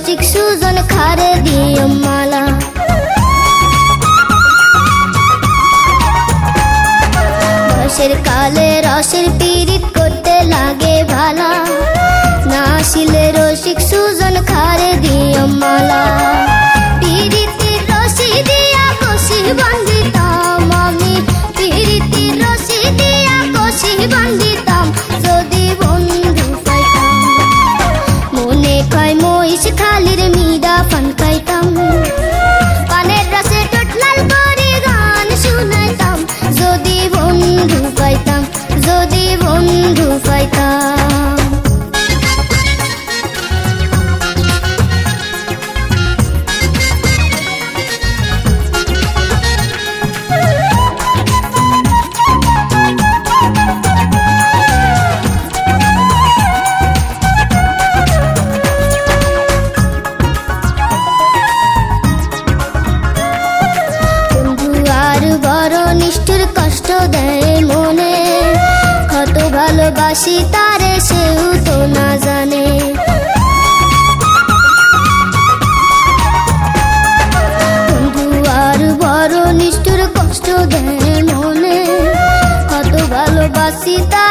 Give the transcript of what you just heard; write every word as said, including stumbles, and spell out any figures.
রসিক সুজন খারে দিও মালা। বয়সের কালে রসের পীড়িত করতে লাগে ভালা, না আসিলে রসিক সুজন খারে দিও মালা। পীড়িতির রশি দিয়া কষি বান্ধিতাম আমি, পীড়িতির রশি দিয়া কষি বান্ধিতাম, যদি বন্ধু পাইতাম। মনে কয় মহিষ খালির মিডা পান খাইতাম, পানের রসে ঠোঁট লাল করে গান শুনাইতাম, যদি বন্ধু পাইতাম, যদি বন্ধু পাইতাম। নিষ্ঠুর কষ্ট দেয় মনে, কত ভালোবাসি তারে সেও তো না জানে। বন্ধু আর বড় নিষ্ঠুর কষ্ট দেয় মনে, কত ভালোবাসি তারে